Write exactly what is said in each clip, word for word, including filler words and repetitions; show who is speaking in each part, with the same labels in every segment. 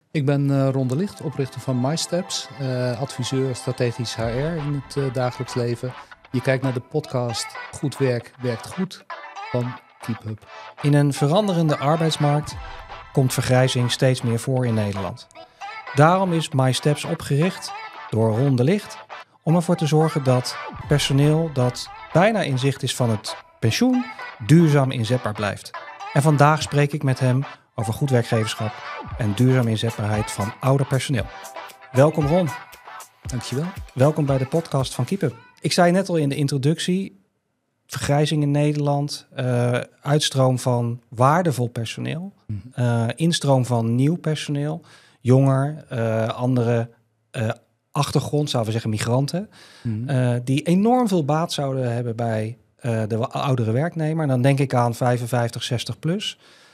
Speaker 1: Ik ben uh, Ron de Licht, oprichter van MySteps, uh, adviseur strategisch H R in het uh, dagelijks leven. Je kijkt naar de podcast Goed Werk Werkt Goed van KeepUp.
Speaker 2: In een veranderende arbeidsmarkt komt vergrijzing steeds meer voor in Nederland. Daarom is MySteps opgericht door Ron de Licht om ervoor te zorgen dat personeel dat bijna in zicht is van het pensioen duurzaam inzetbaar blijft. En vandaag spreek ik met hem over goed werkgeverschap en duurzaam inzetbaarheid van ouder personeel. Welkom Ron.
Speaker 1: Dankjewel.
Speaker 2: Welkom bij de podcast van KeepUp. Ik zei net al in de introductie, vergrijzing in Nederland, uh, uitstroom van waardevol personeel, uh, instroom van nieuw personeel, jonger, uh, andere uh, achtergrond, zouden we zeggen migranten, mm-hmm. uh, die enorm veel baat zouden hebben bij uh, de oudere werknemer. En dan denk ik aan vijfenvijftig, zestig plus.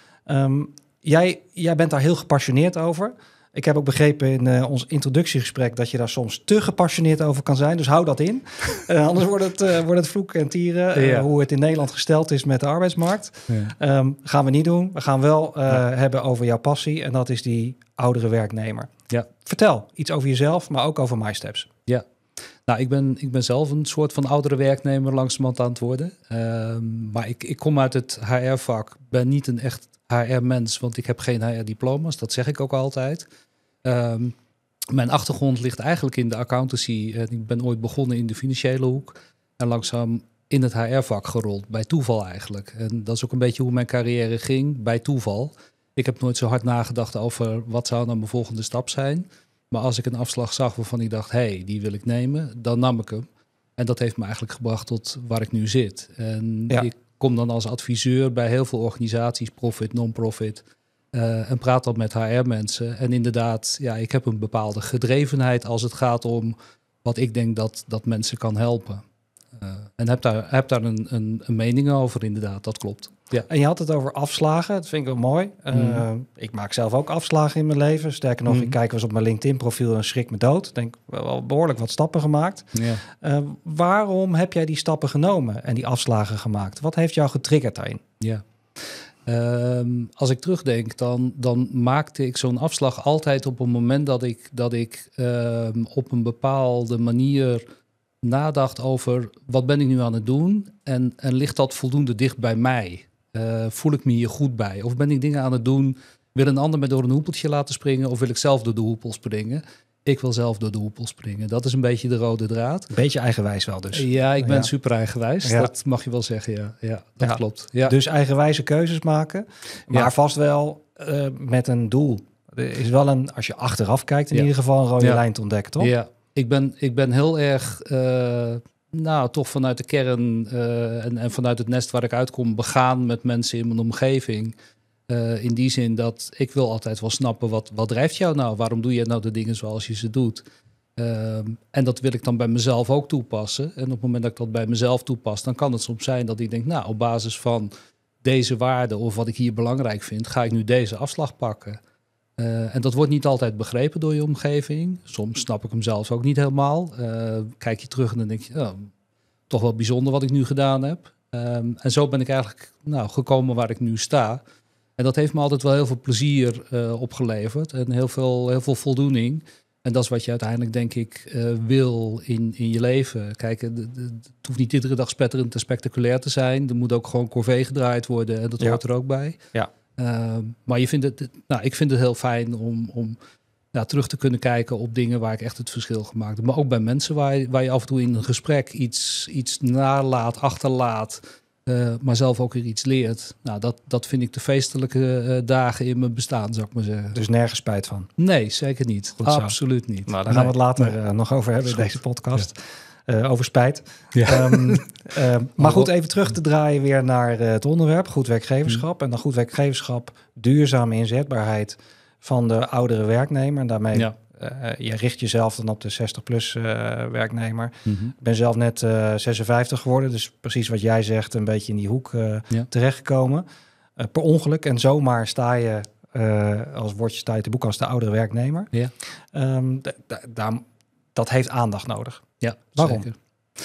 Speaker 2: Um, jij, jij bent daar heel gepassioneerd over. Ik heb ook begrepen in uh, ons introductiegesprek dat je daar soms te gepassioneerd over kan zijn. Dus hou dat in. Uh, anders wordt het, uh, wordt het vloeken en tieren. Uh, ja. Hoe het in Nederland gesteld is met de arbeidsmarkt. Ja. Um, gaan we niet doen. We gaan wel uh, ja. hebben over jouw passie. En dat is die oudere werknemer.
Speaker 1: Ja.
Speaker 2: Vertel iets over jezelf, maar ook over MySteps.
Speaker 1: Ja. Nou, ik ben, ik ben zelf een soort van oudere werknemer langzamerhand aan het worden. Um, maar ik, ik kom uit het H R-vak. Ben niet een echt H R-mens, want ik heb geen H R-diploma's. Dat zeg ik ook altijd. Um, mijn achtergrond ligt eigenlijk in de accountancy. En ik ben ooit begonnen in de financiële hoek. En langzaam in het H R-vak gerold. Bij toeval eigenlijk. En dat is ook een beetje hoe mijn carrière ging. Bij toeval. Ik heb nooit zo hard nagedacht over wat zou dan mijn volgende stap zijn. Maar als ik een afslag zag waarvan ik dacht, hé, hey, die wil ik nemen, dan nam ik hem. En dat heeft me eigenlijk gebracht tot waar ik nu zit. En ja. ik kom dan als adviseur bij heel veel organisaties, profit, non-profit, uh, en praat dan met H R-mensen. En inderdaad, ja, ik heb een bepaalde gedrevenheid als het gaat om wat ik denk dat, dat mensen kan helpen. Uh, en heb daar, heb daar een, een, een mening over, inderdaad, dat klopt.
Speaker 2: Ja. En je had het over afslagen, dat vind ik wel mooi. Mm. Uh, ik maak zelf ook afslagen in mijn leven. Sterker nog, mm. ik kijk wel eens op mijn LinkedIn-profiel en schrik me dood. Ik denk, wel behoorlijk wat stappen gemaakt. Ja. Uh, waarom heb jij die stappen genomen en die afslagen gemaakt? Wat heeft jou getriggerd daarin?
Speaker 1: Ja. Um, als ik terugdenk, dan, dan maakte ik zo'n afslag altijd op een moment dat ik, dat ik um, op een bepaalde manier nadacht over wat ben ik nu aan het doen en, en ligt dat voldoende dicht bij mij? Uh, voel ik me hier goed bij? Of ben ik dingen aan het doen, wil een ander me door een hoepeltje laten springen of wil ik zelf door de hoepel springen? Ik wil zelf door de hoepel springen. Dat is een beetje de rode draad.
Speaker 2: Een beetje eigenwijs wel dus.
Speaker 1: Ja, ik ben ja. super eigenwijs. Ja. Dat mag je wel zeggen, ja. Ja, dat ja. klopt. Ja.
Speaker 2: Dus eigenwijze keuzes maken, maar ja. vast wel uh, met een doel. Er is wel een, als je achteraf kijkt, in ja. ieder geval een rode ja. lijn te ontdekken, toch?
Speaker 1: Ja, ik ben, ik ben heel erg, uh, nou, toch vanuit de kern uh, en, en vanuit het nest waar ik uitkom, begaan met mensen in mijn omgeving. Uh, in die zin dat ik wil altijd wel snappen, wat, wat drijft jou nou? Waarom doe je nou de dingen zoals je ze doet? Uh, en dat wil ik dan bij mezelf ook toepassen. En op het moment dat ik dat bij mezelf toepas, dan kan het soms zijn dat ik denk, nou, op basis van deze waarden of wat ik hier belangrijk vind, ga ik nu deze afslag pakken. Uh, en dat wordt niet altijd begrepen door je omgeving. Soms snap ik hem zelf ook niet helemaal. Uh, kijk je terug en dan denk je, oh, toch wel bijzonder wat ik nu gedaan heb. Um, en zo ben ik eigenlijk nou, gekomen waar ik nu sta. En dat heeft me altijd wel heel veel plezier uh, opgeleverd en heel veel, heel veel voldoening. En dat is wat je uiteindelijk, denk ik, uh, wil in, in je leven. Kijk, de, de, het hoeft niet iedere dag spetterend en spectaculair te zijn. Er moet ook gewoon corvée gedraaid worden en dat ja. hoort er ook bij.
Speaker 2: Ja.
Speaker 1: Uh, maar je vindt het, nou, ik vind het heel fijn om, om nou, terug te kunnen kijken op dingen waar ik echt het verschil gemaakt heb. Maar ook bij mensen waar je, waar je af en toe in een gesprek iets, iets nalaat, achterlaat, uh, maar zelf ook weer iets leert. Nou, dat, dat vind ik de feestelijke uh, dagen in mijn bestaan, zou ik maar zeggen.
Speaker 2: Dus nergens spijt van?
Speaker 1: Nee, zeker niet.
Speaker 2: Goed
Speaker 1: Absoluut
Speaker 2: zo.
Speaker 1: niet.
Speaker 2: Nou, daar gaan we het later nee. uh, nog over hebben in deze podcast.
Speaker 1: Ja.
Speaker 2: Uh, over spijt. Ja. Um, uh, maar goed, even terug te draaien weer naar uh, het onderwerp. Goed werkgeverschap. En dan goed werkgeverschap, duurzame inzetbaarheid van de oudere werknemer. En daarmee, ja. uh, je richt jezelf dan op de zestig-plus uh, werknemer. Mm-hmm. Ik ben zelf net uh, zesenvijftig geworden. Dus precies wat jij zegt, een beetje in die hoek uh, ja. terechtgekomen. Uh, per ongeluk. En zomaar sta je, uh, als woordje sta je te boek als de oudere werknemer. Ja. Um, d- d- daar, dat heeft aandacht nodig.
Speaker 1: Ja,
Speaker 2: waarom?
Speaker 1: Zeker.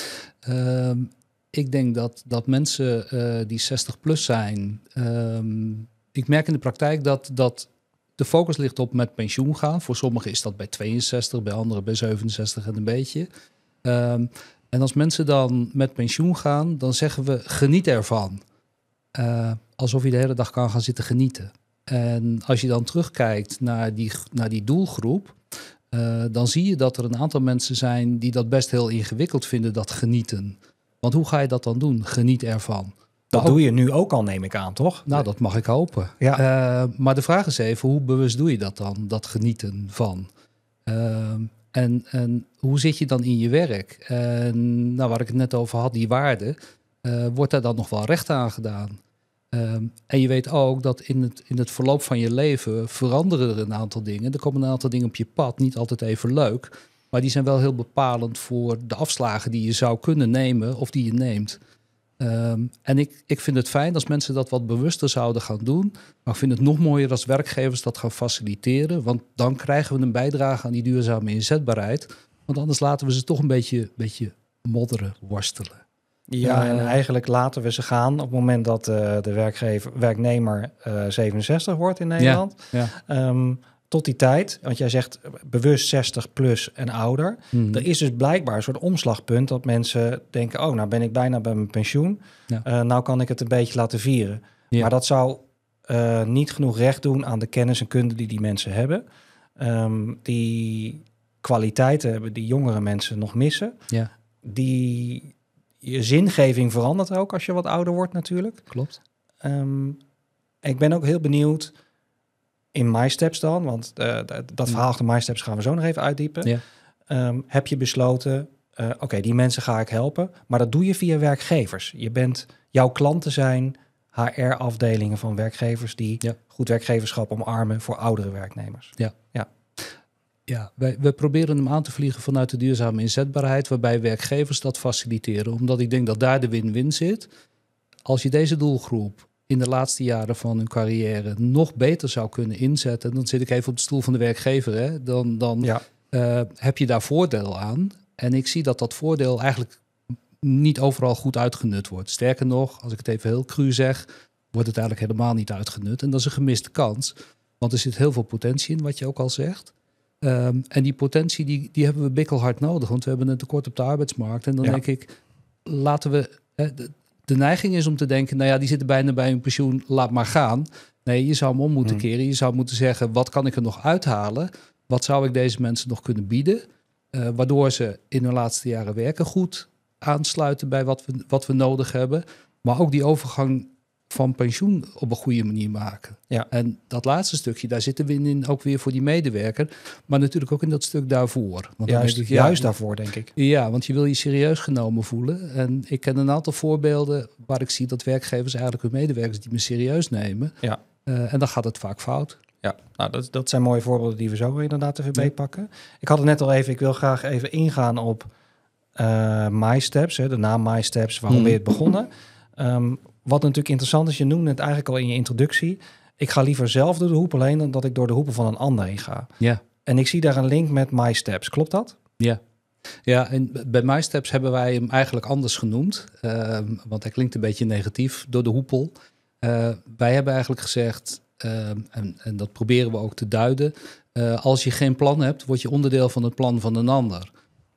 Speaker 1: Um, ik denk dat, dat mensen uh, die zestig plus zijn, um, ik merk in de praktijk dat, dat de focus ligt op met pensioen gaan. Voor sommigen is dat bij tweeënzestig, bij anderen bij zevenenzestig en een beetje. Um, en als mensen dan met pensioen gaan, dan zeggen we geniet ervan. Uh, alsof je de hele dag kan gaan zitten genieten. En als je dan terugkijkt naar die, naar die doelgroep, uh, dan zie je dat er een aantal mensen zijn die dat best heel ingewikkeld vinden, dat genieten. Want hoe ga je dat dan doen? Geniet ervan.
Speaker 2: Dat doe je nu ook al, neem ik aan, toch?
Speaker 1: Nou, dat mag ik hopen.
Speaker 2: Ja.
Speaker 1: Uh, maar de vraag is even, hoe bewust doe je dat dan? Dat genieten van. Uh, en, en hoe zit je dan in je werk? En nou, waar ik het net over had, die waarde, uh, wordt daar dan nog wel recht aan gedaan? Uh, en je weet ook dat in het, in het verloop van je leven veranderen er een aantal dingen. Er komen een aantal dingen op je pad, niet altijd even leuk. Maar die zijn wel heel bepalend voor de afslagen die je zou kunnen nemen of die je neemt. Um, en ik, ik vind het fijn als mensen dat wat bewuster zouden gaan doen. Maar ik vind het nog mooier als werkgevers dat gaan faciliteren. Want dan krijgen we een bijdrage aan die duurzame inzetbaarheid. Want anders laten we ze toch een beetje, beetje modderen, worstelen.
Speaker 2: Ja,
Speaker 1: uh,
Speaker 2: en eigenlijk laten we ze gaan op het moment dat uh, de werkgever, werknemer uh, zevenenzestig wordt in Nederland.
Speaker 1: Ja, ja.
Speaker 2: Um, tot die tijd, want jij zegt bewust zestig plus en ouder. Hmm. Er is dus blijkbaar een soort omslagpunt dat mensen denken, oh, nou ben ik bijna bij mijn pensioen. Ja. Uh, nou kan ik het een beetje laten vieren. Ja. Maar dat zou uh, niet genoeg recht doen aan de kennis en kunde die die mensen hebben. Um, die kwaliteiten hebben die jongere mensen nog missen.
Speaker 1: Ja. Die
Speaker 2: je zingeving verandert ook als je wat ouder wordt natuurlijk.
Speaker 1: Klopt.
Speaker 2: Um, ik ben ook heel benieuwd in MySteps dan, want uh, dat verhaal achter MySteps gaan we zo nog even uitdiepen.
Speaker 1: Ja.
Speaker 2: Um, heb je besloten, uh, oké, okay, die mensen ga ik helpen, maar dat doe je via werkgevers. Je bent, jouw klanten zijn H R-afdelingen van werkgevers die ja. goed werkgeverschap omarmen voor oudere werknemers.
Speaker 1: Ja,
Speaker 2: ja.
Speaker 1: ja wij, we proberen hem aan te vliegen vanuit de duurzame inzetbaarheid, waarbij werkgevers dat faciliteren, omdat ik denk dat daar de win-win zit. Als je deze doelgroep in de laatste jaren van hun carrière nog beter zou kunnen inzetten, dan zit ik even op de stoel van de werkgever, hè? dan, dan ja. uh, heb je daar voordeel aan. En ik zie dat dat voordeel eigenlijk niet overal goed uitgenut wordt. Sterker nog, als ik het even heel cru zeg, wordt het eigenlijk helemaal niet uitgenut. En dat is een gemiste kans, want er zit heel veel potentie in, wat je ook al zegt. Um, en die potentie, die, die hebben we bikkelhard nodig, want we hebben een tekort op de arbeidsmarkt. En dan ja. denk ik, laten we... Hè, de, De neiging is om te denken, nou ja, die zitten bijna bij hun pensioen, laat maar gaan. Nee, je zou hem om moeten keren. Je zou moeten zeggen, wat kan ik er nog uithalen? Wat zou ik deze mensen nog kunnen bieden? Uh, waardoor ze in hun laatste jaren werken goed aansluiten bij wat we, wat we nodig hebben. Maar ook die overgang van pensioen op een goede manier maken.
Speaker 2: Ja.
Speaker 1: En dat laatste stukje, daar zitten we in ook weer voor die medewerker. Maar natuurlijk ook in dat stuk daarvoor. Want
Speaker 2: juist,
Speaker 1: dan ik, ja,
Speaker 2: juist daarvoor, denk ik.
Speaker 1: Ja, want je wil je serieus genomen voelen. En ik ken een aantal voorbeelden waar ik zie dat werkgevers eigenlijk hun medewerkers niet meer serieus nemen.
Speaker 2: Ja.
Speaker 1: Uh, en dan gaat het vaak fout.
Speaker 2: Ja, nou, dat, dat zijn mooie voorbeelden die we zo inderdaad even ja. meepakken. Ik had het net al even, ik wil graag even ingaan op uh, MySteps, hè, de naam MySteps, waarom hmm. ben je het begonnen? Um, Wat natuurlijk interessant is, je noemde het eigenlijk al in je introductie. Ik ga liever zelf door de hoep alleen dan dat ik door de hoepen van een ander heen ga.
Speaker 1: Ja.
Speaker 2: En ik zie daar een link met MySteps. Klopt dat?
Speaker 1: Ja. Ja, en bij MySteps hebben wij hem eigenlijk anders genoemd. Uh, want hij klinkt een beetje negatief, door de hoepel. Uh, wij hebben eigenlijk gezegd, uh, en, en dat proberen we ook te duiden. Uh, als je geen plan hebt, word je onderdeel van het plan van een ander.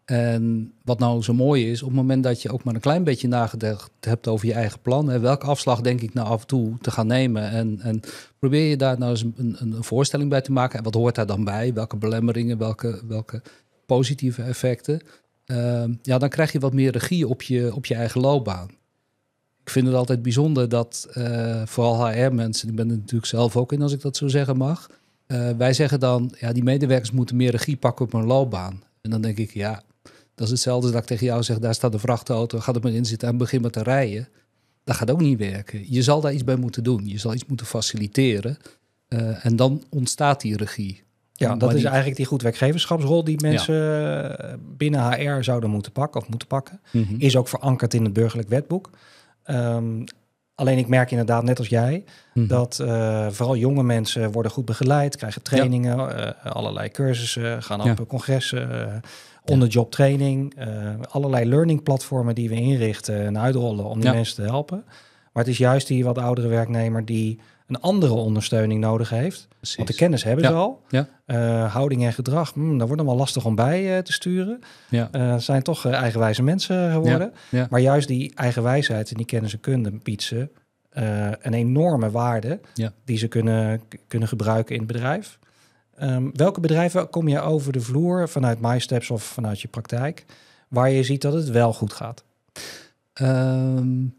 Speaker 1: En wat nou zo mooi is, op het moment dat je ook maar een klein beetje nagedacht hebt over je eigen plan, hè, welke afslag denk ik nou af en toe te gaan nemen? En, en probeer je daar nou eens een, een, een voorstelling bij te maken. En wat hoort daar dan bij? Welke belemmeringen, welke, welke positieve effecten? Uh, ja, dan krijg je wat meer regie op je, op je eigen loopbaan. Ik vind het altijd bijzonder dat uh, vooral H R-mensen, ik ben er natuurlijk zelf ook in als ik dat zo zeggen mag. Uh, wij zeggen dan, ja, die medewerkers moeten meer regie pakken op hun loopbaan. En dan denk ik, ja, dat is hetzelfde dat ik tegen jou zeg, daar staat een vrachtauto, ga er maar in zitten en begin maar te rijden. Dat gaat ook niet werken. Je zal daar iets bij moeten doen. Je zal iets moeten faciliteren. Uh, en dan ontstaat die regie.
Speaker 2: Ja, dat
Speaker 1: maar
Speaker 2: is
Speaker 1: die...
Speaker 2: eigenlijk die goed werkgeverschapsrol die mensen ja. binnen H R zouden moeten pakken of moeten pakken. Mm-hmm. Is ook verankerd in het burgerlijk wetboek. Um, alleen ik merk inderdaad, net als jij, mm-hmm. dat uh, vooral jonge mensen worden goed begeleid, krijgen trainingen, ja. uh, allerlei cursussen, gaan op ja. congressen, uh, on-the-job training, uh, allerlei learning platformen die we inrichten en uitrollen om die ja. mensen te helpen. Maar het is juist die wat oudere werknemer die een andere ondersteuning nodig heeft.
Speaker 1: Precies.
Speaker 2: Want de kennis hebben
Speaker 1: ja.
Speaker 2: ze al.
Speaker 1: Ja.
Speaker 2: Uh, houding en gedrag, hmm, daar wordt dan wel lastig om bij uh, te sturen.
Speaker 1: Ja.
Speaker 2: Uh, zijn toch uh, eigenwijze mensen geworden.
Speaker 1: Ja. Ja.
Speaker 2: Maar juist die eigenwijsheid en die kennis en kunde biedt ze uh, een enorme waarde
Speaker 1: ja.
Speaker 2: die ze kunnen, k- kunnen gebruiken in het bedrijf. Um, welke bedrijven kom je over de vloer vanuit MySteps of vanuit je praktijk, waar je ziet dat het wel goed gaat?
Speaker 1: Um,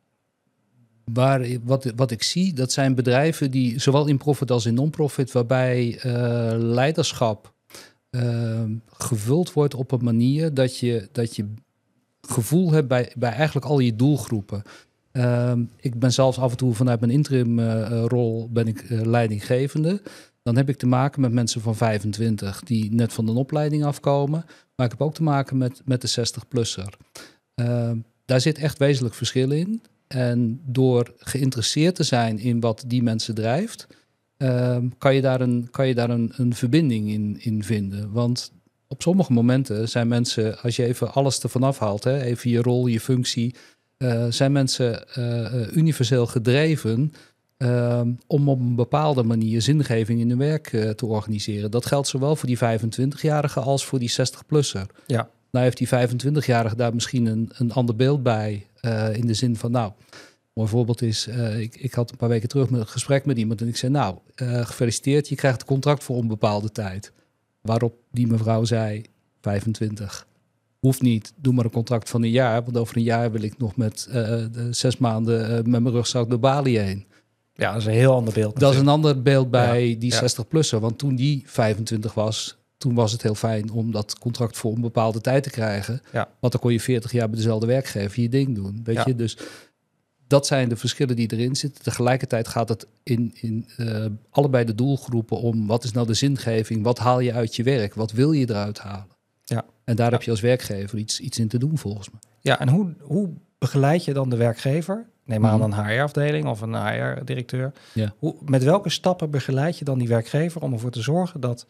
Speaker 1: waar, wat, wat ik zie, dat zijn bedrijven die zowel in profit als in non-profit, waarbij uh, leiderschap uh, gevuld wordt op een manier dat je, dat je gevoel hebt bij, bij eigenlijk al je doelgroepen. Uh, ik ben zelfs af en toe vanuit mijn interim uh, rol ben ik uh, leidinggevende. Dan heb ik te maken met mensen van vijfentwintig die net van een opleiding afkomen. Maar ik heb ook te maken met, met de zestig-plusser. Uh, daar zit echt wezenlijk verschil in. En door geïnteresseerd te zijn in wat die mensen drijft, uh, kan je daar, een, kan je daar een, een verbinding in, in vinden. Want op sommige momenten zijn mensen, als je even alles ervan afhaalt, hè, even je rol, je functie, uh, zijn mensen uh, universeel gedreven Uh, om op een bepaalde manier zingeving in hun werk uh, te organiseren. Dat geldt zowel voor die vijfentwintig-jarige als voor die zestig-plusser.
Speaker 2: Ja.
Speaker 1: Nou heeft die vijfentwintig-jarige daar misschien een, een ander beeld bij. Uh, in de zin van, nou, een mooi voorbeeld is, uh, ik, ik had een paar weken terug met een gesprek met iemand en ik zei, nou, uh, gefeliciteerd, je krijgt een contract voor onbepaalde tijd. Waarop die mevrouw zei, vijfentwintig. Hoeft niet, doe maar een contract van een jaar, want over een jaar wil ik nog met uh, de zes maanden uh, met mijn rugzak door Bali heen.
Speaker 2: Ja, dat is een heel ander beeld.
Speaker 1: Dat natuurlijk. is een ander beeld bij
Speaker 2: ja,
Speaker 1: die
Speaker 2: ja.
Speaker 1: zestig-plusser. Want toen die vijfentwintig was, toen was het heel fijn om dat contract voor een bepaalde tijd te krijgen.
Speaker 2: Ja.
Speaker 1: Want dan kon je veertig jaar bij dezelfde werkgever je ding doen. Weet
Speaker 2: ja.
Speaker 1: je, dus dat zijn de verschillen die erin zitten. Tegelijkertijd gaat het in, in uh, allebei de doelgroepen om wat is nou de zingeving? Wat haal je uit je werk? Wat wil je eruit halen?
Speaker 2: Ja.
Speaker 1: En daar
Speaker 2: ja.
Speaker 1: heb je als werkgever iets, iets in te doen volgens mij.
Speaker 2: Ja, en hoe, hoe begeleid je dan de werkgever? Neem maar aan een H R-afdeling of een H R-directeur.
Speaker 1: Ja.
Speaker 2: Hoe, met welke stappen begeleid je dan die werkgever om ervoor te zorgen dat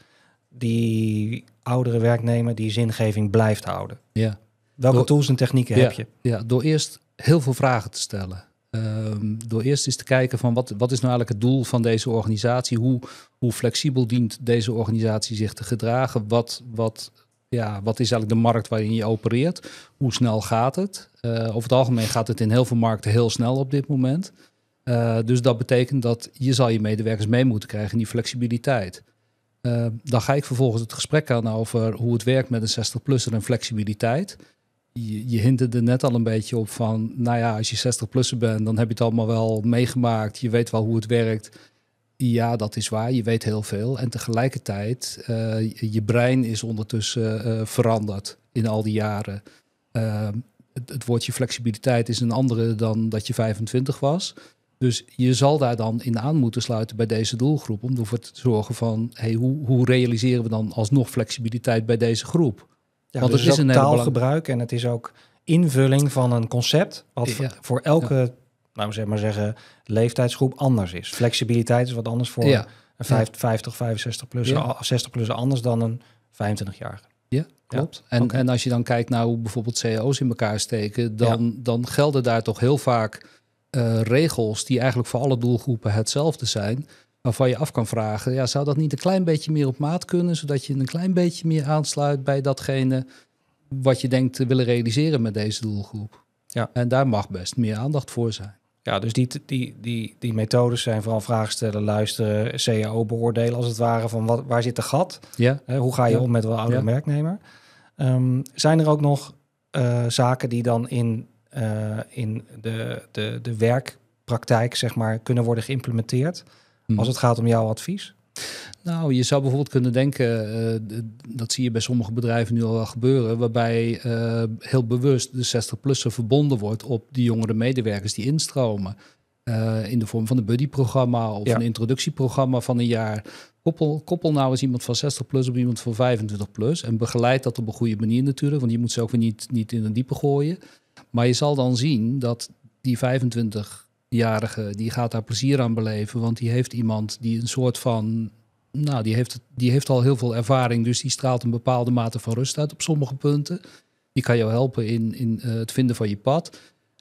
Speaker 2: die oudere werknemer die zingeving blijft houden?
Speaker 1: Ja.
Speaker 2: Welke
Speaker 1: door,
Speaker 2: tools en technieken
Speaker 1: ja,
Speaker 2: heb je?
Speaker 1: Ja, door eerst heel veel vragen te stellen. Um, door eerst eens te kijken van wat, wat is nou eigenlijk het doel van deze organisatie? Hoe, hoe flexibel dient deze organisatie zich te gedragen? Wat, wat, ja, wat is eigenlijk de markt waarin je opereert? Hoe snel gaat het? Uh, over het algemeen gaat het in heel veel markten heel snel op dit moment. Uh, dus dat betekent dat je zal je medewerkers mee moeten krijgen in die flexibiliteit. Uh, dan ga ik vervolgens het gesprek aan over hoe het werkt met een zestig-plusser en flexibiliteit. Je, je hinterde er net al een beetje op van, nou ja, als je zestig-plusser bent, dan heb je het allemaal wel meegemaakt. Je weet wel hoe het werkt. Ja, dat is waar. Je weet heel veel. En tegelijkertijd, uh, je, je brein is ondertussen uh, veranderd in al die jaren. Uh, het, het woordje flexibiliteit is een andere dan dat je vijfentwintig was. Dus je zal daar dan in aan moeten sluiten bij deze doelgroep. Om ervoor te zorgen van, hey, hoe, hoe realiseren we dan alsnog flexibiliteit bij deze groep?
Speaker 2: Ja,
Speaker 1: Want
Speaker 2: dus
Speaker 1: het is
Speaker 2: ook
Speaker 1: een
Speaker 2: taalgebruik en het is ook invulling van een concept wat
Speaker 1: ja.
Speaker 2: voor elke,
Speaker 1: ja.
Speaker 2: nou zeg maar zeggen, leeftijdsgroep anders is. Flexibiliteit is wat anders voor
Speaker 1: ja.
Speaker 2: een vijftig, vijfenzestig plus,
Speaker 1: ja.
Speaker 2: zestig plus anders dan een vijfentwintig-jarige.
Speaker 1: Ja, klopt.
Speaker 2: Ja.
Speaker 1: En,
Speaker 2: Okay.
Speaker 1: en als je dan kijkt naar hoe bijvoorbeeld C E O's in elkaar steken, dan, ja. dan gelden daar toch heel vaak uh, regels die eigenlijk voor alle doelgroepen hetzelfde zijn. Waarvan je af kan vragen, ja, zou dat niet een klein beetje meer op maat kunnen, zodat je een klein beetje meer aansluit bij datgene wat je denkt te willen realiseren met deze doelgroep.
Speaker 2: Ja.
Speaker 1: En daar mag best meer aandacht voor zijn.
Speaker 2: Ja, dus die, die, die, die methodes zijn vooral vragen stellen, luisteren, C E O beoordelen als het ware van wat, waar zit de gat?
Speaker 1: Ja.
Speaker 2: Uh, hoe ga je
Speaker 1: ja.
Speaker 2: om met een oudere ja. werknemer? Um, zijn er ook nog uh, zaken die dan in, uh, in de, de, de werkpraktijk zeg maar, kunnen worden geïmplementeerd hmm. als het gaat om jouw advies?
Speaker 1: Nou, je zou bijvoorbeeld kunnen denken, uh, dat zie je bij sommige bedrijven nu al wel gebeuren, waarbij uh, heel bewust de zestig-plusser verbonden wordt op de jongere medewerkers die instromen. Uh, in de vorm van een buddyprogramma of ja. een introductieprogramma van een jaar. Koppel, koppel nou eens iemand van zestig plus op iemand van vijfentwintig plus en begeleid dat op een goede manier natuurlijk, want je moet ze ook weer niet, niet in een diepe gooien. Maar je zal dan zien dat die vijfentwintig-jarige, die gaat daar plezier aan beleven, want die heeft iemand die een soort van, nou, die heeft, die heeft al heel veel ervaring, dus die straalt een bepaalde mate van rust uit op sommige punten. Die kan jou helpen in, in uh, het vinden van je pad.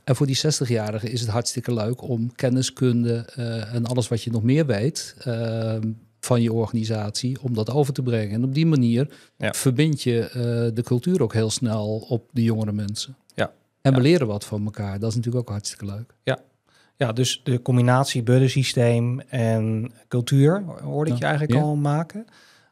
Speaker 1: En voor die zestig-jarigen is het hartstikke leuk om kenniskunde uh, en alles wat je nog meer weet uh, van je organisatie, om dat over te brengen. En op die manier ja. verbind je uh, de cultuur ook heel snel op de jongere mensen.
Speaker 2: Ja.
Speaker 1: En we
Speaker 2: ja.
Speaker 1: leren wat van elkaar. Dat is natuurlijk ook hartstikke leuk.
Speaker 2: Ja, ja dus de combinatie buddensysteem en cultuur hoorde ik ja. je eigenlijk ja. al maken.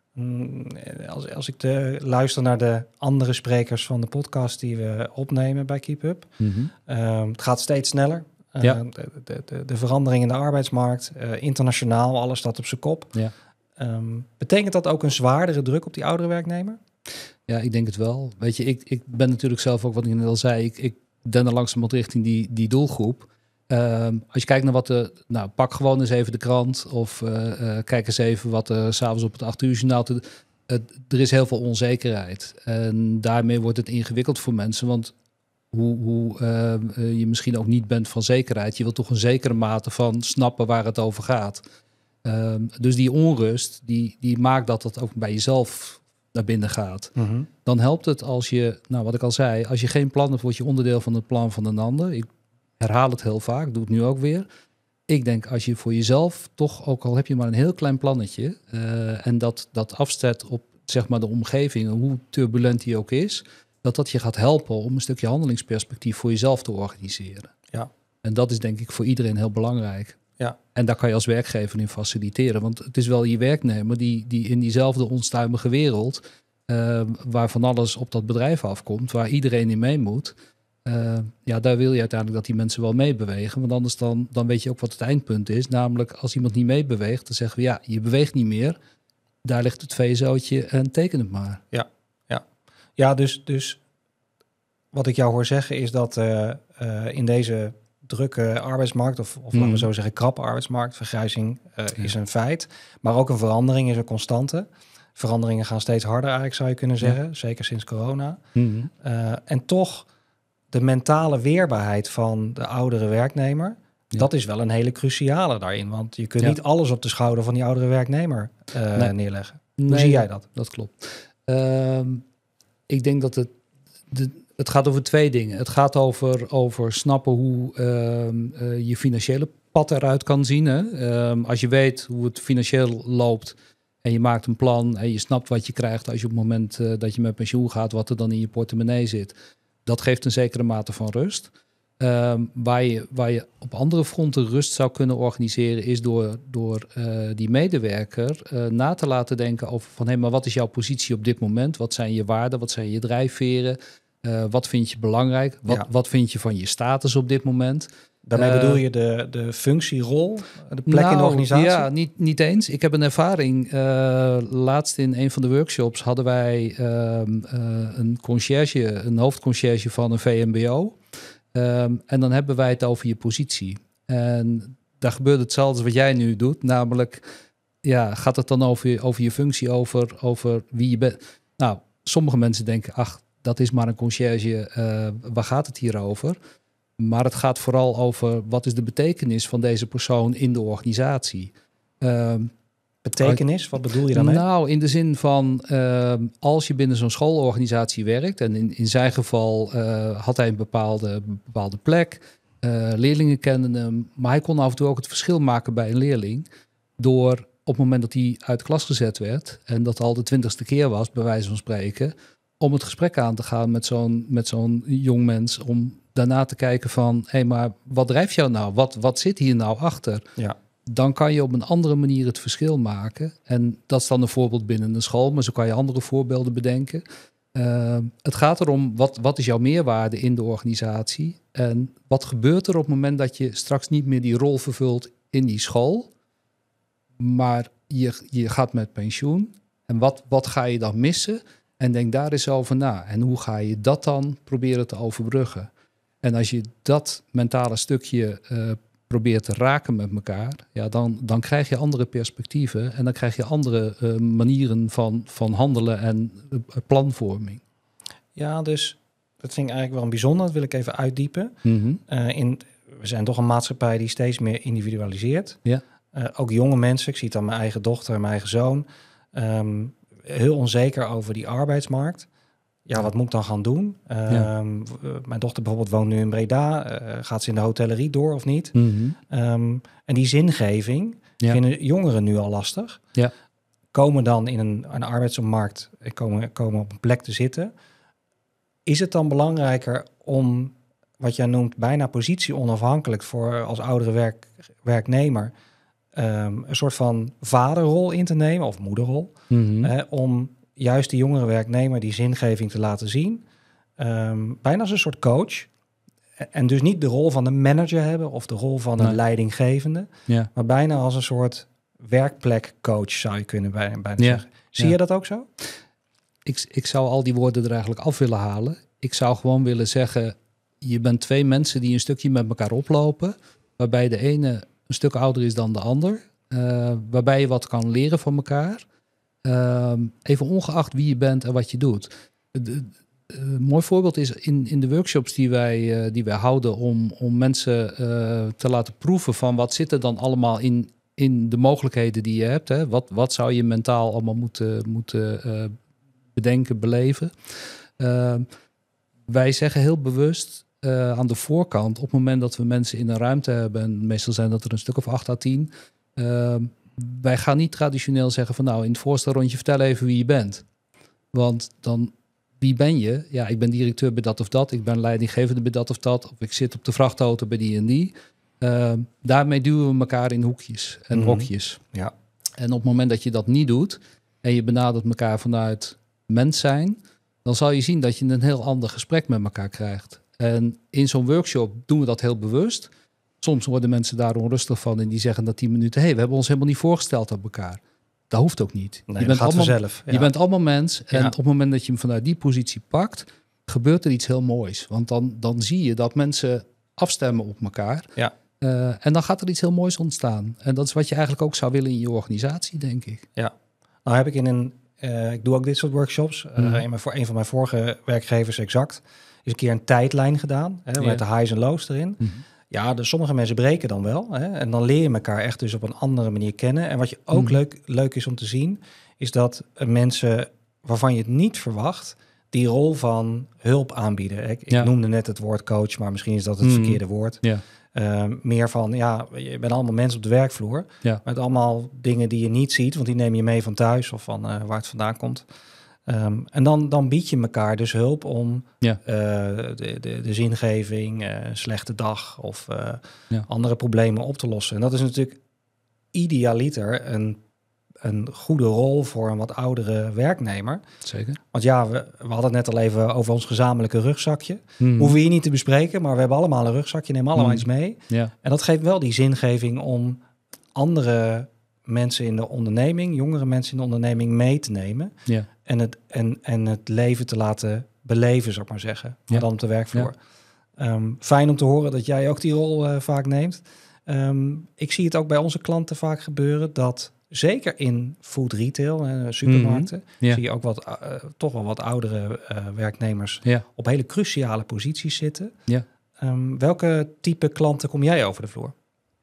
Speaker 2: Als, als ik de, luister naar de andere sprekers van de podcast die we opnemen bij KeepUp. Mm-hmm. Uh, het gaat steeds sneller. Uh, ja. de, de, de, de verandering in de arbeidsmarkt, uh, internationaal, alles staat op zijn kop. Ja. Um, betekent dat ook een zwaardere druk op die oudere werknemer?
Speaker 1: Ja, ik denk het wel. Weet je, ik, ik ben natuurlijk zelf ook, wat ik net al zei, ik, ik den er langzamerhand richting die, die doelgroep. Um, als je kijkt naar wat de, nou pak gewoon eens even de krant of uh, uh, kijk eens even wat er 's s'avonds op het acht uur journaal te, uh, er is heel veel onzekerheid. En daarmee wordt het ingewikkeld voor mensen, want hoe, hoe uh, uh, je misschien ook niet bent van zekerheid, je wilt toch een zekere mate van snappen waar het over gaat. Um, dus die onrust, die, die maakt dat dat ook bij jezelf naar binnen gaat. Mm-hmm. Dan helpt het als je, nou wat ik al zei, als je geen plan hebt, word je onderdeel van het plan van een ander. Ik herhaal het heel vaak, doe het nu ook weer. Ik denk als je voor jezelf toch, ook al heb je maar een heel klein plannetje, uh, en dat, dat afzet op zeg maar de omgeving, hoe turbulent die ook is, dat dat je gaat helpen om een stukje handelingsperspectief voor jezelf te organiseren.
Speaker 2: Ja.
Speaker 1: En dat is denk ik voor iedereen heel belangrijk.
Speaker 2: Ja.
Speaker 1: En daar kan je als werkgever in faciliteren. Want het is wel je werknemer die, die in diezelfde onstuimige wereld, uh, waar van alles op dat bedrijf afkomt, waar iedereen in mee moet. Uh, ja, daar wil je uiteindelijk dat die mensen wel meebewegen. Want anders dan, dan weet je ook wat het eindpunt is. Namelijk, als iemand niet meebeweegt, dan zeggen we ja, je beweegt niet meer. Daar ligt het V S O'tje en teken het maar.
Speaker 2: Ja, ja. ja dus, dus wat ik jou hoor zeggen is dat uh, uh, in deze drukke arbeidsmarkt, of, of mm. laten we zo zeggen krappe arbeidsmarkt, vergrijzing uh, ja. is een feit. Maar ook een verandering is een constante. Veranderingen gaan steeds harder eigenlijk, zou je kunnen zeggen. Ja. Zeker sinds corona. Mm. Uh, en toch de mentale weerbaarheid van de oudere werknemer, ja. dat is wel een hele cruciale daarin. Want je kunt ja. niet alles op de schouder van die oudere werknemer uh, nee. neerleggen. Hoe nee, zie jij dat?
Speaker 1: Dat klopt. Uh, ik denk dat het, de, het gaat over twee dingen. Het gaat over, over snappen hoe uh, uh, je financiële pad eruit kan zien. Hè? Uh, als je weet hoe het financieel loopt en je maakt een plan en je snapt wat je krijgt als je op het moment uh, dat je met pensioen gaat, wat er dan in je portemonnee zit. Dat geeft een zekere mate van rust. Um, waar, je, waar je op andere fronten rust zou kunnen organiseren, is door, door uh, die medewerker uh, na te laten denken over van hé, hey, maar wat is jouw positie op dit moment? Wat zijn je waarden? Wat zijn je drijfveren? Uh, wat vind je belangrijk? Wat, ja. wat vind je van je status op dit moment?
Speaker 2: Daarmee uh, bedoel je de, de functierol, de plek nou, in de organisatie?
Speaker 1: Ja, niet, niet eens. Ik heb een ervaring. Uh, laatst in een van de workshops hadden wij uh, uh, een conciërge, een hoofdconciërge van een V M B O. Um, en dan hebben wij het over je positie. En daar gebeurt hetzelfde als wat jij nu doet. Namelijk, ja, gaat het dan over je, over je functie, over, over wie je bent? Nou, sommige mensen denken, ach, dat is maar een conciërge. Uh, waar gaat het hier over? Maar het gaat vooral over wat is de betekenis van deze persoon in de organisatie. Uh,
Speaker 2: betekenis? Wat bedoel je daarmee?
Speaker 1: Nou, in de zin van uh, als je binnen zo'n schoolorganisatie werkt, en in, in zijn geval uh, had hij een bepaalde, bepaalde plek, uh, leerlingen kenden hem, maar hij kon af en toe ook het verschil maken bij een leerling door op het moment dat hij uit de klas gezet werd en dat al de twintigste keer was, bij wijze van spreken, om het gesprek aan te gaan met zo'n, met zo'n jong mens, om daarna te kijken van, hé, hey, maar wat drijft jou nou? Wat, wat zit hier nou achter?
Speaker 2: Ja.
Speaker 1: Dan kan je op een andere manier het verschil maken. En dat is dan een voorbeeld binnen een school, maar zo kan je andere voorbeelden bedenken. Uh, het gaat erom, wat, wat is jouw meerwaarde in de organisatie? En wat gebeurt er op het moment dat je straks niet meer die rol vervult in die school, maar je, je gaat met pensioen? En wat, wat ga je dan missen? En denk daar eens over na. En hoe ga je dat dan proberen te overbruggen? En als je dat mentale stukje uh, probeert te raken met elkaar, ja, dan, dan krijg je andere perspectieven en dan krijg je andere uh, manieren van, van handelen en uh, planvorming.
Speaker 2: Ja, dus dat vind ik eigenlijk wel een bijzonder. Dat wil ik even uitdiepen.
Speaker 1: Mm-hmm.
Speaker 2: Uh, in, we zijn toch een maatschappij die steeds meer individualiseert.
Speaker 1: Ja.
Speaker 2: Uh, ook jonge mensen, ik zie het aan mijn eigen dochter en mijn eigen zoon, um, heel onzeker over die arbeidsmarkt. ja, wat moet ik dan gaan doen? Uh,
Speaker 1: Ja.
Speaker 2: Mijn dochter bijvoorbeeld woont nu in Breda. Uh, gaat ze in de hotellerie door of niet?
Speaker 1: Mm-hmm.
Speaker 2: Um, en die zingeving
Speaker 1: Ja.
Speaker 2: vinden jongeren nu al lastig.
Speaker 1: Ja.
Speaker 2: Komen dan in een, een arbeidsmarkt en komen, komen op een plek te zitten. Is het dan belangrijker om, wat jij noemt, bijna positie onafhankelijk voor als oudere werk, werknemer, um, een soort van vaderrol in te nemen of moederrol,
Speaker 1: Mm-hmm.
Speaker 2: eh, om juist die jongere werknemer die zingeving te laten zien, um, bijna als een soort coach, en dus niet de rol van een manager hebben of de rol van een
Speaker 1: Nee.
Speaker 2: leidinggevende,
Speaker 1: Ja.
Speaker 2: maar bijna als een soort werkplekcoach zou je kunnen bijna, bijna
Speaker 1: Ja.
Speaker 2: zeggen. Zie
Speaker 1: Ja.
Speaker 2: je dat ook zo?
Speaker 1: Ik, ik zou al die woorden er eigenlijk af willen halen. Ik zou gewoon willen zeggen, je bent twee mensen die een stukje met elkaar oplopen, waarbij de ene een stuk ouder is dan de ander, uh, waarbij je wat kan leren van elkaar. Uh, even ongeacht wie je bent en wat je doet. Een uh, mooi voorbeeld is in, in de workshops die wij, uh, die wij houden om, om mensen uh, te laten proeven van wat zit er dan allemaal in, in de mogelijkheden die je hebt. Hè? Wat, wat zou je mentaal allemaal moeten, moeten uh, bedenken, beleven. Uh, wij zeggen heel bewust uh, aan de voorkant, op het moment dat we mensen in een ruimte hebben, en meestal zijn dat er een stuk of acht à tien, uh, wij gaan niet traditioneel zeggen van nou, in het voorstelrondje vertel even wie je bent. Want dan, wie ben je? Ja, ik ben directeur bij dat of dat, ik ben leidinggevende bij dat of dat, of ik zit op de vrachtauto bij die en die. Uh, daarmee duwen we elkaar in hoekjes en mm-hmm. hokjes.
Speaker 2: Ja.
Speaker 1: En op het moment dat je dat niet doet en je benadert elkaar vanuit mens zijn, dan zal je zien dat je een heel ander gesprek met elkaar krijgt. En in zo'n workshop doen we dat heel bewust. Soms worden mensen daar onrustig van en die zeggen na tien minuten, hé, hey, we hebben ons helemaal niet voorgesteld aan elkaar. Dat hoeft ook niet.
Speaker 2: Nee,
Speaker 1: je bent
Speaker 2: gaat
Speaker 1: allemaal,
Speaker 2: vanzelf. Ja.
Speaker 1: Je bent allemaal mens en
Speaker 2: ja.
Speaker 1: op het moment dat je hem vanuit die positie pakt, gebeurt er iets heel moois. Want dan, dan zie je dat mensen afstemmen op elkaar.
Speaker 2: Ja.
Speaker 1: Uh, en dan gaat er iets heel moois ontstaan. En dat is wat je eigenlijk ook zou willen in je organisatie, denk ik.
Speaker 2: Ja, nou heb ik in een, uh, ik doe ook dit soort workshops. Uh, mm. in mijn, voor een van mijn vorige werkgevers, Exact, is een keer een tijdlijn gedaan. Hè, met ja. de highs en lows erin. Mm. Ja, dus sommige mensen breken dan wel. Hè, en dan leer je elkaar echt dus op een andere manier kennen. En wat je ook mm. leuk, leuk is om te zien, is dat mensen waarvan je het niet verwacht, die rol van hulp aanbieden. Ik, ja. ik noemde net het woord coach, maar misschien is dat het mm. verkeerde woord.
Speaker 1: Ja.
Speaker 2: Uh, meer van, ja, je bent allemaal mensen op de werkvloer.
Speaker 1: Ja.
Speaker 2: Met allemaal dingen die je niet ziet, want die neem je mee van thuis of van uh, waar het vandaan komt. Um, en dan, dan bied je elkaar dus hulp om
Speaker 1: ja.
Speaker 2: uh, de, de, de zingeving, uh, een slechte dag of uh,
Speaker 1: ja.
Speaker 2: andere problemen op te lossen. En dat is natuurlijk idealiter een, een goede rol voor een wat oudere werknemer.
Speaker 1: Zeker.
Speaker 2: Want ja, we, we hadden het net al even over ons gezamenlijke rugzakje.
Speaker 1: Mm.
Speaker 2: Hoeven we hier niet te bespreken, maar we hebben allemaal een rugzakje, nemen allemaal mm. iets mee.
Speaker 1: Ja.
Speaker 2: En dat geeft wel die zingeving om andere mensen in de onderneming, jongere mensen in de onderneming mee te nemen.
Speaker 1: Ja.
Speaker 2: En, het, en, en het leven te laten beleven, zou ik maar zeggen. Maar
Speaker 1: ja.
Speaker 2: dan op de werkvloer. Ja. Um, fijn om te horen dat jij ook die rol uh, vaak neemt. Um, ik zie het ook bij onze klanten vaak gebeuren dat, zeker in food retail, uh, supermarkten,
Speaker 1: mm-hmm. ja.
Speaker 2: zie je ook wat, uh, toch wel wat oudere uh, werknemers
Speaker 1: ja.
Speaker 2: op hele cruciale posities zitten.
Speaker 1: Ja.
Speaker 2: Um, welke type klanten kom jij over de vloer?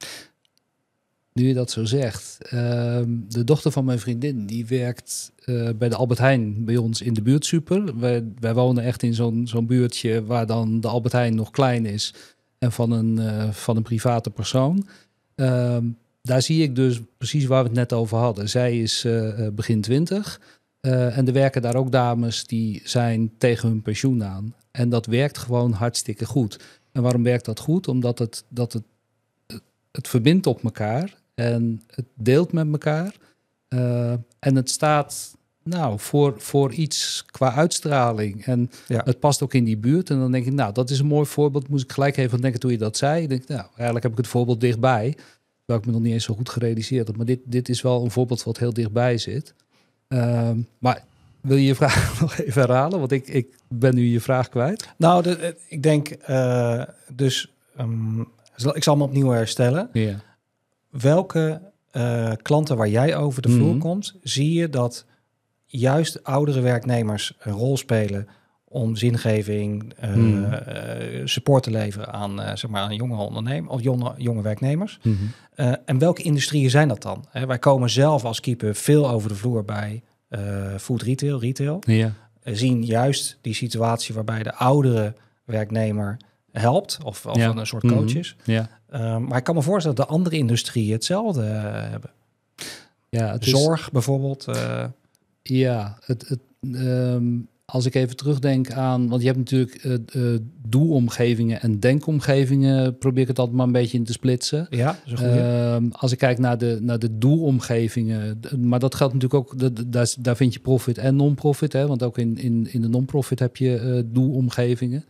Speaker 1: Nu je dat zo zegt. Uh, de dochter van mijn vriendin, die werkt uh, bij de Albert Heijn bij ons in de buurt super. Wij, wij wonen echt in zo'n, zo'n buurtje waar dan de Albert Heijn nog klein is en van een, uh, van een private persoon. Uh, daar zie ik dus precies waar we het net over hadden. Zij is uh, begin twintig uh, en er werken daar ook dames die zijn tegen hun pensioen aan. En dat werkt gewoon hartstikke goed. En waarom werkt dat goed? Omdat het, dat het, het verbindt op elkaar. En het deelt met elkaar. Uh, en het staat nou, voor, voor iets qua uitstraling. En
Speaker 2: ja.
Speaker 1: het past ook in die buurt. En dan denk ik, nou, dat is een mooi voorbeeld. Moest ik gelijk even aan denken toen je dat zei. Ik denk, nou, eigenlijk heb ik het voorbeeld dichtbij. Terwijl ik me nog niet eens zo goed gerealiseerd heb. Maar dit, dit is wel een voorbeeld wat heel dichtbij zit. Uh, maar wil je je vraag nog even herhalen? Want ik, ik ben nu je vraag kwijt.
Speaker 2: Nou, de, ik denk uh, dus... Um, ik zal hem opnieuw herstellen.
Speaker 1: Ja.
Speaker 2: Welke uh, klanten waar jij over de vloer mm-hmm. komt, zie je dat juist oudere werknemers een rol spelen om zingeving, uh, mm. uh, support te leveren aan, uh, zeg maar aan jonge ondernemers of jonge, jonge werknemers?
Speaker 1: Mm-hmm.
Speaker 2: Uh, en welke industrieën zijn dat dan? Hè, wij komen zelf als Keeper veel over de vloer bij uh, food retail, retail.
Speaker 1: Ja.
Speaker 2: zien juist die situatie waarbij de oudere werknemer helpt of, of
Speaker 1: Ja.
Speaker 2: een soort coach
Speaker 1: Mhm.
Speaker 2: is.
Speaker 1: Ja,
Speaker 2: Um, maar ik kan me voorstellen dat de andere industrieën hetzelfde uh, hebben.
Speaker 1: ja het is,
Speaker 2: Zorg bijvoorbeeld. Uh,
Speaker 1: ja, het, het, um, als ik even terugdenk aan... Want je hebt natuurlijk uh, uh, doelomgevingen en denkomgevingen... probeer ik het altijd maar een beetje in te splitsen.
Speaker 2: ja, dat is een goeie.
Speaker 1: Uh, als ik kijk naar de, naar de doelomgevingen... maar dat geldt natuurlijk ook... De, de, daar, daar vind je profit en non-profit. Hè, want ook in, in, in de non-profit heb je uh, doelomgevingen.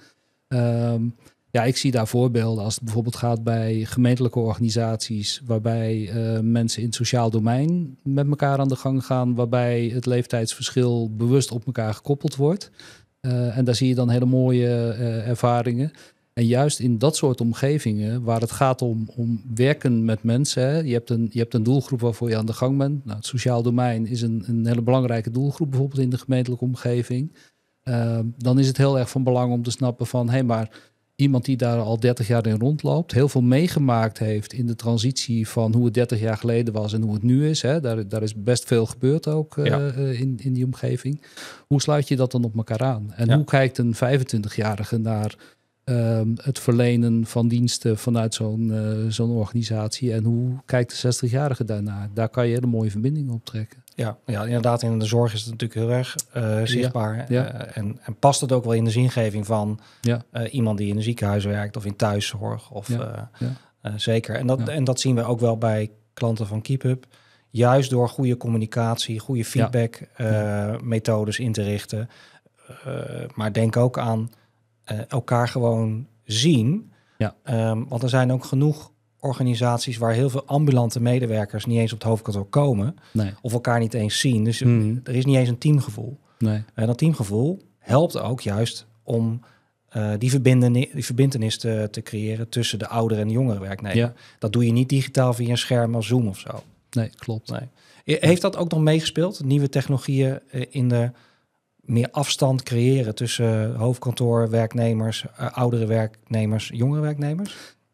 Speaker 1: Um, ja, ik zie daar voorbeelden als het bijvoorbeeld gaat bij gemeentelijke organisaties... waarbij uh, mensen in het sociaal domein met elkaar aan de gang gaan... waarbij het leeftijdsverschil bewust op elkaar gekoppeld wordt. Uh, en daar zie je dan hele mooie uh, ervaringen. En juist in dat soort omgevingen waar het gaat om, om werken met mensen... Hè, je, hebt een, je hebt een doelgroep waarvoor je aan de gang bent. Nou, het sociaal domein is een, een hele belangrijke doelgroep... bijvoorbeeld in de gemeentelijke omgeving. Uh, dan is het heel erg van belang om te snappen van... hé, hey, maar... iemand die daar al dertig jaar in rondloopt, heel veel meegemaakt heeft in de transitie van hoe het dertig jaar geleden was en hoe het nu is. Hè. Daar, daar is best veel gebeurd ook uh, ja. uh, in, in die omgeving. Hoe sluit je dat dan op elkaar aan? En ja. hoe kijkt een vijfentwintigjarige naar uh, het verlenen van diensten vanuit zo'n, uh, zo'n organisatie? En hoe kijkt de zestigjarige daarnaar? Daar kan je hele mooie verbindingen op trekken.
Speaker 2: Ja, ja, inderdaad. In de zorg is het natuurlijk heel erg uh, zichtbaar. Ja, ja. Uh, en, en past het ook wel in de zingeving van ja. uh, iemand die in een ziekenhuis werkt of in thuiszorg? Of, ja. Uh, ja. Uh, zeker. En dat, ja. en dat zien we ook wel bij klanten van KeepUp. Juist door goede communicatie, goede feedback ja. uh, methodes in te richten. Uh, maar denk ook aan uh, elkaar gewoon zien. Ja. Um, want er zijn ook genoeg organisaties waar heel veel ambulante medewerkers niet eens op het hoofdkantoor komen. Nee. Of elkaar niet eens zien. Dus mm. er is niet eens een teamgevoel. Nee. En dat teamgevoel helpt ook juist om uh, die, verbindenis, die verbintenis te, te creëren tussen de oudere en de jongere werknemer. Ja. Dat doe je niet digitaal via een scherm als Zoom of zo.
Speaker 1: Nee, klopt.
Speaker 2: Nee. Heeft dat ook nog meegespeeld? Nieuwe technologieën in de meer afstand creëren tussen hoofdkantoorwerknemers, uh, oudere werknemers, jongere werknemers?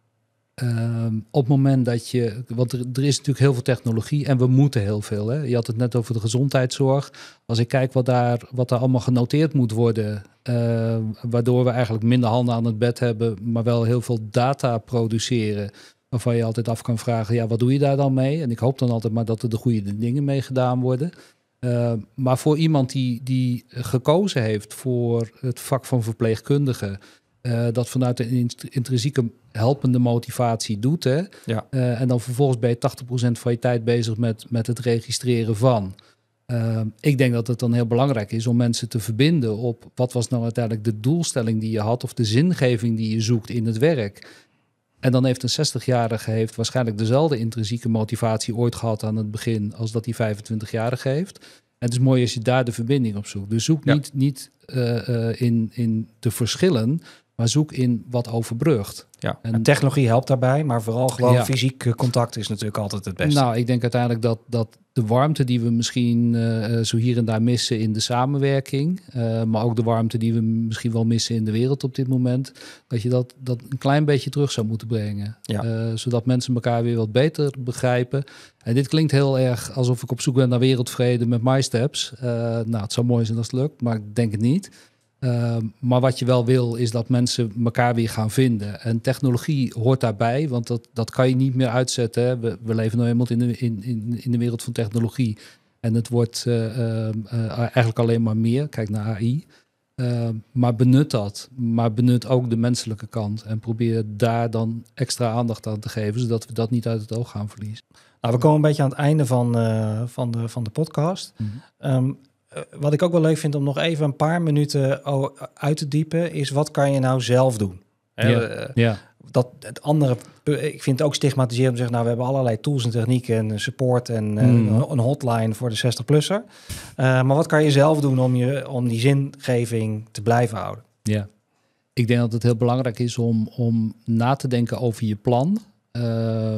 Speaker 1: Um, op het moment dat je... Want er, er is natuurlijk heel veel technologie en we moeten heel veel. Hè? Je had het net over de gezondheidszorg. Als ik kijk wat daar, wat daar allemaal genoteerd moet worden... Uh, waardoor we eigenlijk minder handen aan het bed hebben... maar wel heel veel data produceren... waarvan je altijd af kan vragen... ja, wat doe je daar dan mee? En ik hoop dan altijd maar dat er de goede dingen mee gedaan worden... Uh, maar voor iemand die, die gekozen heeft voor het vak van verpleegkundige... Uh, dat vanuit een intrinsieke helpende motivatie doet. Hè? Ja. Uh, en dan vervolgens ben je tachtig procent van je tijd bezig met, met het registreren van. Uh, ik denk dat het dan heel belangrijk is om mensen te verbinden op... wat was nou uiteindelijk de doelstelling die je had... of de zingeving die je zoekt in het werk. En dan heeft een zestigjarige heeft waarschijnlijk dezelfde intrinsieke motivatie ooit gehad aan het begin... als dat die vijfentwintigjarige heeft. En het is mooi als je daar de verbinding op zoekt. Dus zoek ja. niet, niet uh, uh, in, in de verschillen... maar zoek in wat overbrugt.
Speaker 2: Ja, en, en technologie helpt daarbij, maar vooral gewoon ja. fysiek contact is natuurlijk altijd het beste.
Speaker 1: Nou, ik denk uiteindelijk dat, dat de warmte die we misschien uh, zo hier en daar missen in de samenwerking, uh, maar ook de warmte die we misschien wel missen in de wereld op dit moment, dat je dat, dat een klein beetje terug zou moeten brengen. Ja. Uh, zodat mensen elkaar weer wat beter begrijpen. En dit klinkt heel erg alsof ik op zoek ben naar wereldvrede met MySteps. Uh, nou, het zou mooi zijn als het lukt, maar ik denk het niet. Uh, maar wat je wel wil, is dat mensen elkaar weer gaan vinden. En technologie hoort daarbij, want dat, dat kan je niet meer uitzetten. Hè. We, we leven nou eenmaal in de, in, in, in de wereld van technologie. En het wordt uh, uh, uh, eigenlijk alleen maar meer. Kijk naar A I. Uh, maar benut dat. Maar benut ook de menselijke kant. En probeer daar dan extra aandacht aan te geven, zodat we dat niet uit het oog gaan verliezen.
Speaker 2: Nou, we komen een beetje aan het einde van, uh, van, de, van de podcast. Mm-hmm. Um, Wat ik ook wel leuk vind om nog even een paar minuten uit te diepen... is wat kan je nou zelf doen?
Speaker 1: Ja, ja.
Speaker 2: Dat het andere, ik vind het ook stigmatiserend om te zeggen... nou, we hebben allerlei tools en technieken en support... en mm. uh, een hotline voor de zestig-plusser. Uh, maar wat kan je zelf doen om, je, om die zingeving te blijven houden?
Speaker 1: Ja, ik denk dat het heel belangrijk is om, om na te denken over je plan. Uh,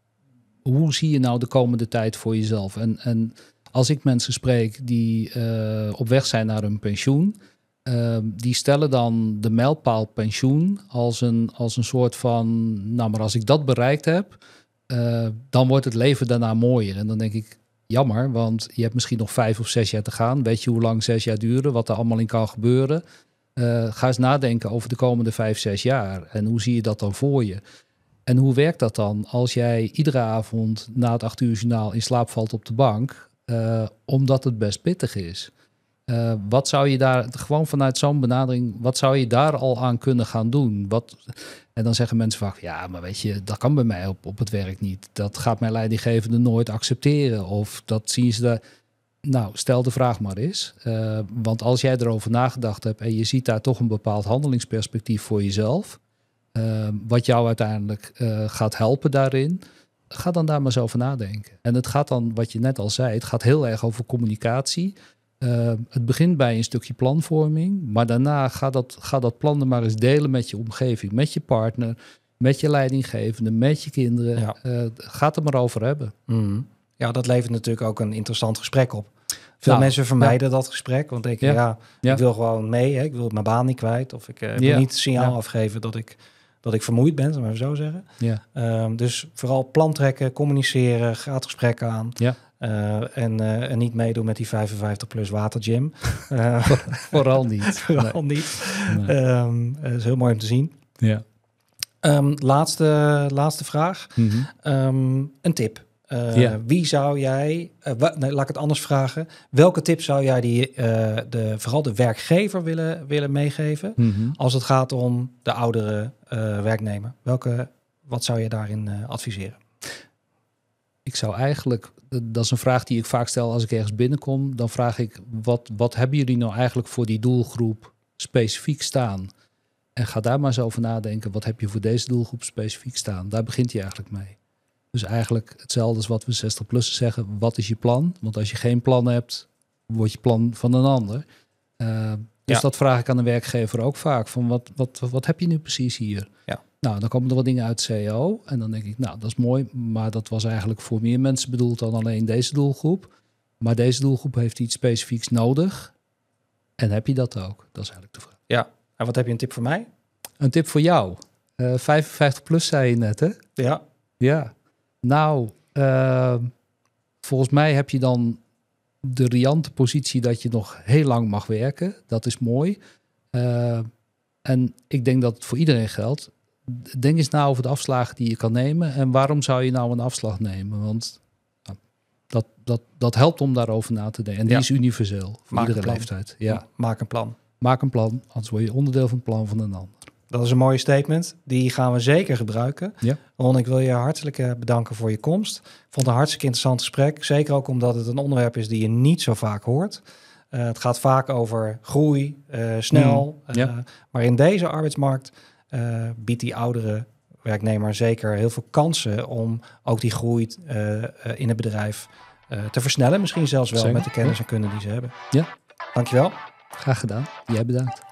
Speaker 1: hoe zie je nou de komende tijd voor jezelf? En... en als ik mensen spreek die uh, op weg zijn naar hun pensioen... Uh, die stellen dan de mijlpaal pensioen als een, als een soort van... nou, maar als ik dat bereikt heb, uh, dan wordt het leven daarna mooier. En dan denk ik, jammer, want je hebt misschien nog vijf of zes jaar te gaan. Weet je hoe lang zes jaar duren, wat er allemaal in kan gebeuren? Uh, ga eens nadenken over de komende vijf, zes jaar. En hoe zie je dat dan voor je? En hoe werkt dat dan als jij iedere avond na het acht uur journaal in slaap valt op de bank, uh, omdat het best pittig is? Uh, wat zou je daar, gewoon vanuit zo'n benadering, wat zou je daar al aan kunnen gaan doen? Wat, en dan zeggen mensen vaak, ja, maar weet je, dat kan bij mij op, op het werk niet. Dat gaat mijn leidinggevende nooit accepteren. Of dat zien ze daar. Nou, stel de vraag maar eens. Uh, want als jij erover nagedacht hebt en je ziet daar toch een bepaald handelingsperspectief voor jezelf, uh, wat jou uiteindelijk uh, gaat helpen daarin, ga dan daar maar eens over nadenken. En het gaat dan, wat je net al zei, het gaat heel erg over communicatie. Uh, het begint bij een stukje planvorming, maar daarna ga dat, ga dat plan er maar eens delen met je omgeving, met je partner, met je leidinggevende, met je kinderen. Ja. Uh, ga het er maar over hebben.
Speaker 2: Mm. Ja, dat levert natuurlijk ook een interessant gesprek op. Veel nou, mensen vermijden ja. dat gesprek, want denken, ja, ja, ja, ik wil gewoon mee, hè? Ik wil mijn baan niet kwijt, of ik uh, wil ja. niet het signaal ja. afgeven dat ik, dat ik vermoeid ben, zullen we zo zeggen. Ja. Um, dus vooral plan trekken, communiceren, ga het gesprek aan. Ja. Uh, en, uh, en niet meedoen met die vijfenvijftig plus watergym. Uh,
Speaker 1: Vooral niet.
Speaker 2: Vooral nee. niet. Nee. Um, dat is heel mooi om te zien.
Speaker 1: Ja.
Speaker 2: Um, laatste, laatste vraag. Mm-hmm. Um, een tip. Uh, yeah. Wie zou jij... Uh, wa- nee, laat ik het anders vragen. Welke tip zou jij die, uh, de, vooral de werkgever willen, willen meegeven... Mm-hmm. als het gaat om de oudere uh, werknemer? Welke, wat zou je daarin uh, adviseren?
Speaker 1: Ik zou eigenlijk... Dat is een vraag die ik vaak stel als ik ergens binnenkom. Dan vraag ik, wat, wat hebben jullie nou eigenlijk voor die doelgroep specifiek staan? En ga daar maar eens over nadenken. Wat heb je voor deze doelgroep specifiek staan? Daar begint hij eigenlijk mee. Dus eigenlijk hetzelfde als wat we zestig-plussers zeggen. Wat is je plan? Want als je geen plan hebt, wordt je plan van een ander. Uh, dus ja. dat vraag ik aan de werkgever ook vaak. Van wat, wat, wat heb je nu precies hier? Ja. Nou, dan komen er wat dingen uit C E O. En dan denk ik, nou, dat is mooi. Maar dat was eigenlijk voor meer mensen bedoeld dan alleen deze doelgroep. Maar deze doelgroep heeft iets specifieks nodig. En heb je dat ook? Dat is eigenlijk de vraag.
Speaker 2: Ja, en wat heb je een tip voor mij?
Speaker 1: Een tip voor jou. Uh, vijfenvijftig plus zei je net, hè?
Speaker 2: Ja.
Speaker 1: Ja. Nou, uh, volgens mij heb je dan de riante positie dat je nog heel lang mag werken. Dat is mooi. Uh, en ik denk dat het voor iedereen geldt. Denk eens na over de afslagen die je kan nemen. En waarom zou je nou een afslag nemen? Want nou, dat, dat, dat helpt om daarover na te denken. En die ja. is universeel voor
Speaker 2: Maak
Speaker 1: iedere leeftijd. Ja.
Speaker 2: Maak een plan.
Speaker 1: Maak een plan, anders word je onderdeel van het plan van een ander.
Speaker 2: Dat is een mooie statement. Die gaan we zeker gebruiken. Ja. Ron, ik wil je hartelijk bedanken voor je komst. Ik vond het een hartstikke interessant gesprek. Zeker ook omdat het een onderwerp is die je niet zo vaak hoort. Uh, het gaat vaak over groei, uh, snel. Mm. Ja. Uh, maar in deze arbeidsmarkt uh, biedt die oudere werknemer zeker heel veel kansen om ook die groei uh, uh, in het bedrijf uh, te versnellen. Misschien zelfs wel zeker. Met de kennis en kunde die ze hebben.
Speaker 1: Ja.
Speaker 2: Dankjewel.
Speaker 1: Graag gedaan. Jij bedankt.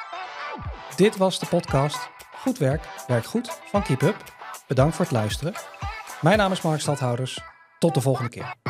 Speaker 2: Dit was de podcast Goed Werk, Werk Goed van Keep Up. Bedankt voor het luisteren. Mijn naam is Mark Stadhouders. Tot de volgende keer.